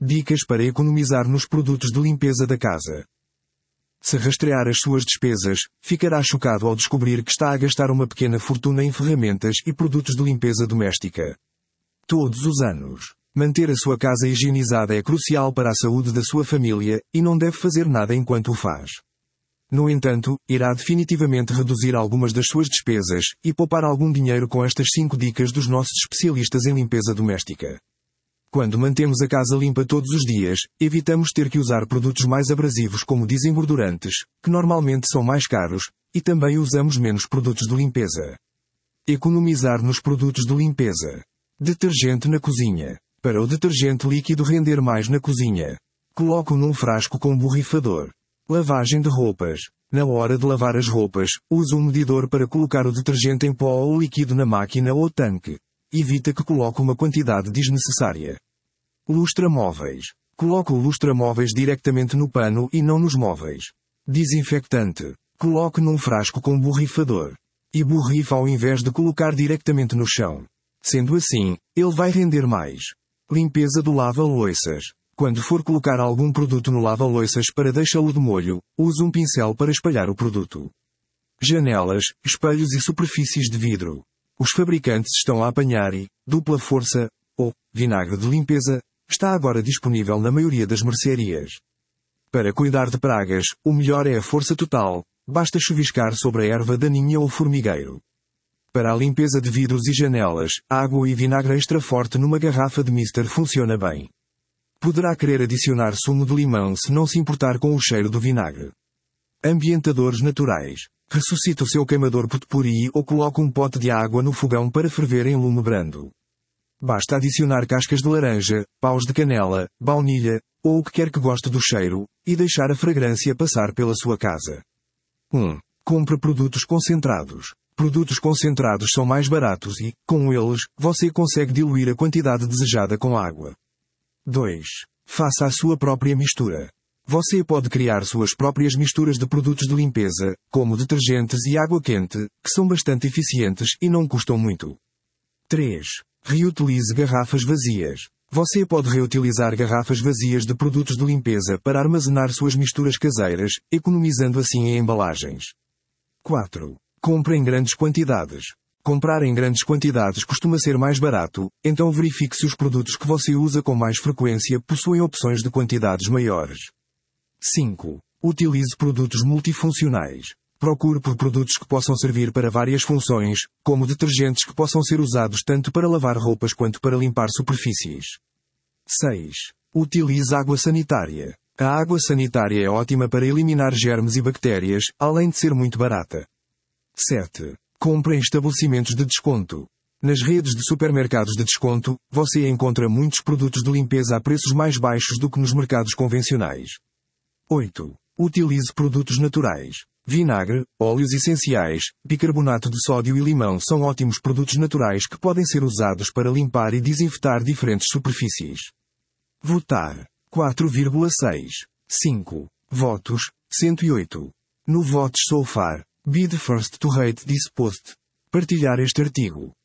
Dicas para economizar nos produtos de limpeza da casa. Se rastrear as suas despesas, ficará chocado ao descobrir que está a gastar uma pequena fortuna em ferramentas e produtos de limpeza doméstica. Todos os anos. Manter a sua casa higienizada é crucial para a saúde da sua família, e não deve fazer nada enquanto o faz. No entanto, irá definitivamente reduzir algumas das suas despesas, e poupar algum dinheiro com estas 5 dicas dos nossos especialistas em limpeza doméstica. Quando mantemos a casa limpa todos os dias, evitamos ter que usar produtos mais abrasivos como desengordurantes, que normalmente são mais caros, e também usamos menos produtos de limpeza. Economizar nos produtos de limpeza. Detergente na cozinha. Para o detergente líquido render mais na cozinha, coloque-o num frasco com borrifador. Lavagem de roupas. Na hora de lavar as roupas, use um medidor para colocar o detergente em pó ou líquido na máquina ou tanque. Evita que coloque uma quantidade desnecessária. Lustra-móveis. Coloque o lustra-móveis diretamente no pano e não nos móveis. Desinfectante. Coloque num frasco com borrifador. E borrifa ao invés de colocar diretamente no chão. Sendo assim, ele vai render mais. Limpeza do lava-louças. Quando for colocar algum produto no lava-louças para deixá-lo de molho, use um pincel para espalhar o produto. Janelas, espelhos e superfícies de vidro. Os fabricantes estão a apanhar e, dupla força, ou vinagre de limpeza, está agora disponível na maioria das mercearias. Para cuidar de pragas, o melhor é a força total, basta chuviscar sobre a erva daninha ou formigueiro. Para a limpeza de vidros e janelas, água e vinagre extra forte numa garrafa de mister funciona bem. Poderá querer adicionar sumo de limão se não se importar com o cheiro do vinagre. Ambientadores naturais. Ressuscite o seu queimador potpourri ou coloque um pote de água no fogão para ferver em lume brando. Basta adicionar cascas de laranja, paus de canela, baunilha, ou o que quer que goste do cheiro, e deixar a fragrância passar pela sua casa. 1. Compre produtos concentrados. Produtos concentrados são mais baratos e, com eles, você consegue diluir a quantidade desejada com água. 2. Faça a sua própria mistura. Você pode criar suas próprias misturas de produtos de limpeza, como detergentes e água quente, que são bastante eficientes e não custam muito. 3. Reutilize garrafas vazias. Você pode reutilizar garrafas vazias de produtos de limpeza para armazenar suas misturas caseiras, economizando assim em embalagens. 4. Compre em grandes quantidades. Comprar em grandes quantidades costuma ser mais barato, então verifique se os produtos que você usa com mais frequência possuem opções de quantidades maiores. 5. Utilize produtos multifuncionais. Procure por produtos que possam servir para várias funções, como detergentes que possam ser usados tanto para lavar roupas quanto para limpar superfícies. 6. Utilize água sanitária. A água sanitária é ótima para eliminar germes e bactérias, além de ser muito barata. 7. Compre em estabelecimentos de desconto. Nas redes de supermercados de desconto, você encontra muitos produtos de limpeza a preços mais baixos do que nos mercados convencionais. 8. Utilize produtos naturais. Vinagre, óleos essenciais, bicarbonato de sódio e limão são ótimos produtos naturais que podem ser usados para limpar e desinfetar diferentes superfícies. Votar. 4,6. 5. Votos. 108. No Votes So Far. Be the first to rate this post. Partilhar este artigo.